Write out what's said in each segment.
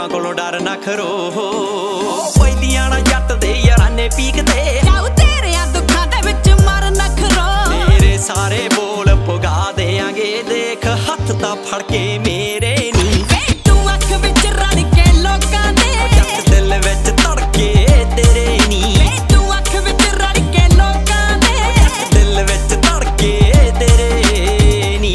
ਲੋਕਾਂ ਕੋਲੋਂ ਡਰ ਨਾ ਖਰੋ ਪੈਂਦੀਆਂ ਨਾ ਜੱਟ ਦੇ ਯਾਰਾਨੇ ਪੀਕਦੇ ਜਾਉ ਤੇਰਿਆਂ ਦੁੱਖਾਂ ਦੇ ਵਿੱਚ ਮਰ ਨਾ ਖਰੋ ਤੇਰੇ ਸਾਰੇ ਬੋਲ ਪੁਗਾ ਦੇਾਂਗੇ ਦੇਖ ਹੱਥ ਤਾਂ ਫੜ ਕੇ ਮੇਰੇ ਨੀ ਵੇ ਤੂੰ ਅੱਖ ਵਿੱਚ ਰੜ ਕੇ ਲੋਕਾਂ ਦੇ ਜੱਟ ਦਿਲ ਵਿੱਚ ਧੜਕੇ ਤੇਰੇ ਨੀ ਵੇ ਤੂੰ ਅੱਖ ਵਿੱਚ ਰੜ ਕੇ ਲੋਕਾਂ ਦੇ ਜੱਟ ਦਿਲ ਵਿੱਚ ਧੜਕੇ ਤੇਰੇ ਨੀ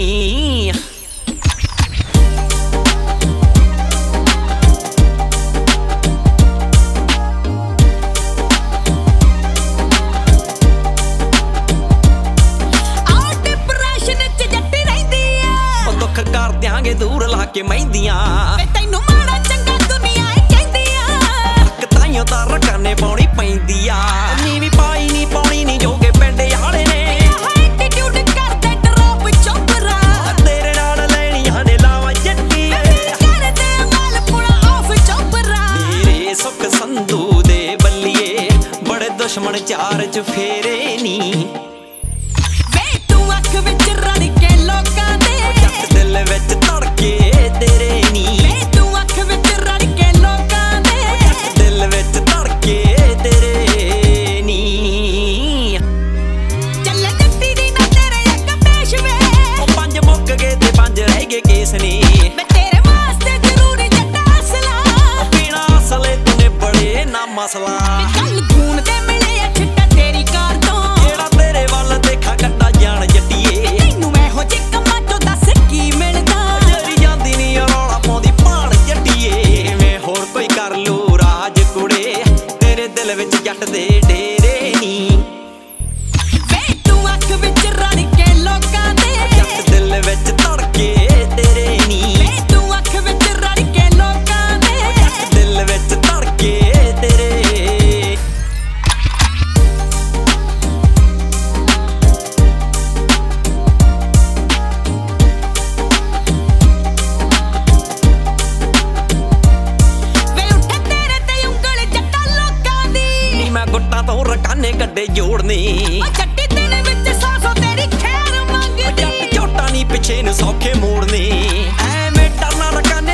ਕਰ ਦਿਆਂਗੇ ਦੂਰ ਲਾ ਕੇ ਮਹਿੰਦੀਆਂ ਵੇ ਤੈਨੂੰ ਮਾੜਾ ਚੰਗਾ ਦੁਨੀਆ ਏ ਕਹਿੰਦੀਆਂ ਅੱਕ ਤਾਈਓ ਤਾਂ ਰਕਾਨੇ ਪਾਉਣੀ ਪੈਂਦੀ ਆ ਨੀਵੀਂ ਪਾਈ ਨਹੀਂ ਪਾਉਣੀ ਨਹੀਂ ਜੋਗੇ ਪਿੰਡ ਵਾਲੇ ਨੇ ਐਟੀਟਿਊਡ ਕਰਦੇ ਡਰੋਪ ਚੋਪਰਾ ਤੇਰੇ ਨਾਲ ਲੈਣੀਆਂ ਨੇ ਲਾਵਾਂ ਜੱਟੀਏ ਕਰਦੇ ਮਾਲ ਪੁਣਾ ਆਫ ਚੋਪਰਾ ਤੇਰੇ ਸੁੱਖ ਸੰਧੂ ਦੇ ਬੱਲੀਏ ਬੜੇ ਦੁਸ਼ਮਣ ਚਾਰ ਚ ਫੇਰੇ ਨੀ ਵੇ ਤੂੰ ਅੱਖ ਵਿੱਚ ਰੜ ਕੇ ਲੋਕਾਂ ਦੇ ਦਿਲ ਵਿੱਚ ਧੜਕੇ ਤੇਰੇ ਨੀ ਵੇ ਤੂੰ ਅੱਖ ਵਿੱਚ ਰੜ ਕੇ ਲੋਕਾਂ ਦੇ ਦਿਲ ਵਿੱਚ ਧੜਕੇ ਤੇਰੇ ਨੀ ਚੱਲ ਜੱਟੀ ਦੀ ਨਾ ਤੇਰੇ ਇੱਕ ਪੇਸ਼ਵੇ ਉਹ ਪੰਜ ਮੁੱਕ ਗਏ ਤੇ ਪੰਜ ਰਹਿ ਗਏ ਕੇਸ ਨੇ ਮੈਂ ਤੇਰੇ ਵਾਸਤੇ ਜ਼ਰੂਰੀ ਜੱਟਾ ਅਸਲਾ ਪੀਣਾ ਅਸਲੇ ਤੂੰ ਬੜੇ ਨਾ ਮਸਲਾ ਕੱਲ ਖੂਨ ਦੇ ਮਿਲੇ ਆ ਛਿੱਟਾ ਤੇਰੀ ਕਾਰ ਤੋਂ ਜਿਹੜਾ ਤੇਰੇ ਵੱਲ ਦੇਖਾ ਕੱਟਾ ਜਾਣ ਜੱਟੀਏ ਤੈਨੂੰ ਇਹੋ ਜਿਹੇ ਕੰਮਾਂ ਤੋਂ ਦੱਸ ਕੀ ਮਿਲਦਾ ਜਿਹੜੀ ਜਾਂਦੀ ਨੀ ਰੌਲਾ ਪਾਉਂਦੀ ਭਾਲ ਜੱਟੀਏ ਮੈਂ ਹੋਰ ਕੋਈ ਕਰ ਲੂ ਰਾਜ ਕੁੜੇ ਤੇਰੇ ਦਿਲ ਵਿੱਚ ਜੱਟ ਦੇ ਡੇਰੇ ਨੀ ਵੇ ਤੂੰ ਅੱਖ ਵਿੱਚ ਰੜ ਕੇ ਲੋਕਾਂ ਦੇ ਜੱਟ ਦਿਲ ਵਿੱਚ ਧੜਕੇ ਤੇਰੇ ਨੀ ਵੇ ਤੂੰ ਅੱਖ ਵਿੱਚ ਰੜ ਕੇ ਲੋਕਾਂ ਦੇ ਦਿਲ ਵਿੱਚ ਧੜਕੇ ਤੇਰੇ ਵੇ ਉੱਠੇ ਤੇਰੇ ਤੇ ਉਂਗਲ ਜੱਟਾ ਲੋਕਾਂ ਦੀ ਨੀ ਮੈਂ ਗੁੱਟਾਂ ਤੋਂ ਰਕਾਨੇ ਗੱਡੇ ਜੋੜਨੇ ਉਹ ਜੱਟੀ ਦਿਲ ਵਿੱਚ ਸੌ ਤੇਰੀ ਖੈਰ ਮੰਗਦੀ ਜੱਟ ਝੋਟਾ ਨੀ ਪਿੱਛੇ ਨੂੰ ਸੌਖੇ ਮੋੜਨੇ ਐਵੇਂ ਟਰਨਾ ਰਕਾਨੇ